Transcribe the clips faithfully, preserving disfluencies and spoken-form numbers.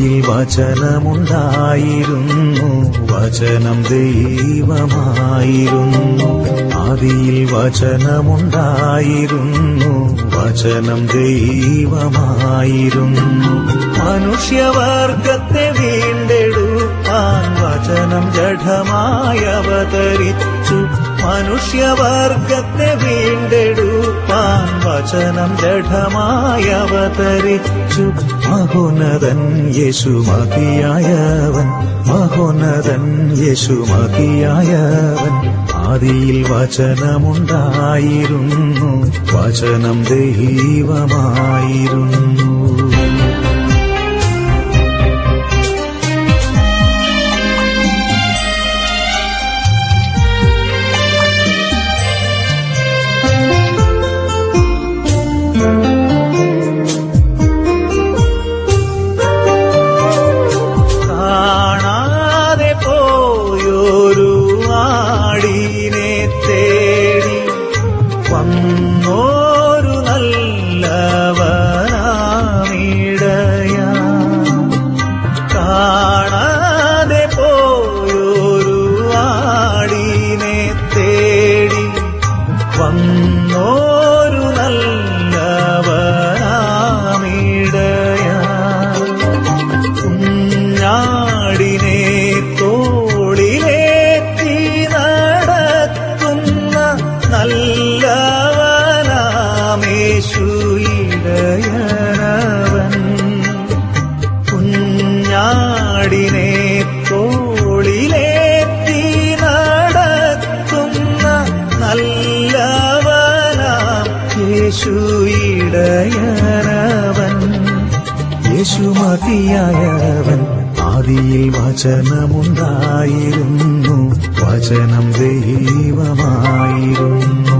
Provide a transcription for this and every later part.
ആദിയിൽ വചനമുണ്ടായിരുന്നു, വചനം ദൈവമായിരുന്നു. ആദിയിൽ വചനമുണ്ടായിരുന്നു, വചനം ദൈവമായിരുന്നു. മനുഷ്യവർഗത്തെ വീണ്ടെടുപ്പാൻ വചനം ജഡമായി അവതരിച്ചു. മനുഷ്യവർഗത്തെ വീണ്ടെടുപ്പാൻ വചനം ജഡമായി അവതരിച്ചു. മഹോന്നതൻ യേശു മതിയായവൻ, മഹോന്നതൻ യേശു മതിയായവൻ. ആദിയിൽ വചനമുണ്ടായിരുന്നു, വചനം ദൈവമായിരുന്നു. കാണാതെ പോയൊരു ആടിനെ തേടി വന്നോരു നല്ലവനാമിടയാ. കാണാതെ പോയൊരു ആടിനെ തേടി വന്നോരു നല്ലവനാമിടയാ. കുഞ്ഞാടിനെ തോളിലേറ്റി നടത്തുന്ന നല്ലവനാമേശു ഇടയനവൻ. കുഞ്ഞാടിനെ തോളിലേറ്റി നടത്തുന്ന നല്ലവനാം യേശു ഇടയനവൻ. യേശു മതിയായവൻ. ആദിയിൽ വചനമുണ്ടായിരുന്നു, വചനം ദൈവമായിരുന്നു.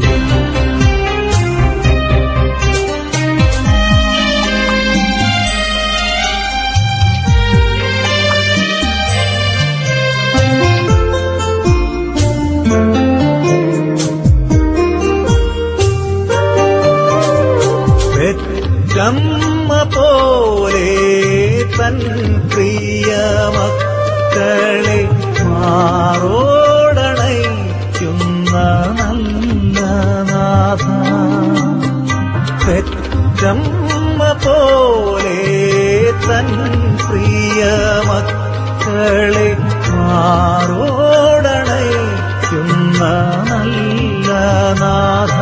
പെറ്റമ്മ പോലെ തൻ പ്രിയമക്കളെ മാറോടണയ്ക്കുന്ന നല്ല നാഥ. പെറ്റമ്മ പോലെ തൻ പ്രിയമക്കളെ മാറോടണയ്ക്കുന്ന നല്ല നാഥ.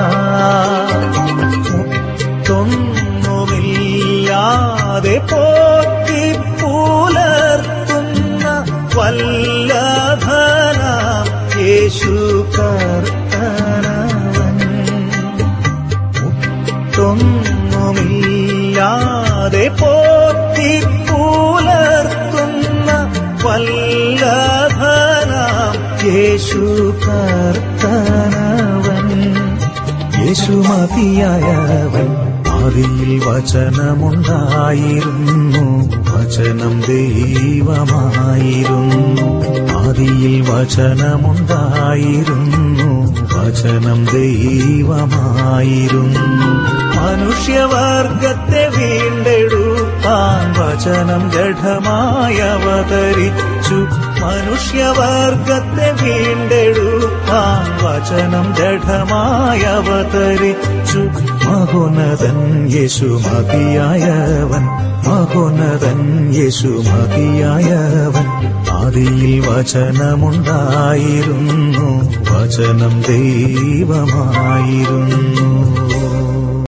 ൊന്നുമില്ലാതെ പോറ്റി പുലർത്തുന്ന വല്ലഭനാം യേശു കർത്തനവൻ. ൊന്നുമില്ലാതെ പോറ്റി പുലർത്തുന്ന വല്ലഭനാം യേശു കർത്തനവൻ. യേശു മതിയായവൻ. ആദിയിൽ വചനമുണ്ടായിരുന്നു, വചനം ദൈവമായിരുന്നു. ആദിയിൽ വചനമുണ്ടായിരുന്നു, വചനം ദൈവമായിരുന്നു. മനുഷ്യവർഗത്തെ വീണ്ടെടുപ്പാൻ വചനം ജഡമായി അവതരിച്ചു. മനുഷ്യവർഗത്തെ വീണ്ടെടുപ്പാൻ വചനം ജഡമായി അവതരിച്ചു. മഹോന്നതൻ യേശു മതിയായവൻ, മഹോന്നതൻ യേശു മതിയായവൻ. ആദിയിൽ വചനമുണ്ടായിരുന്നു, വചനം ദൈവമായിരുന്നു.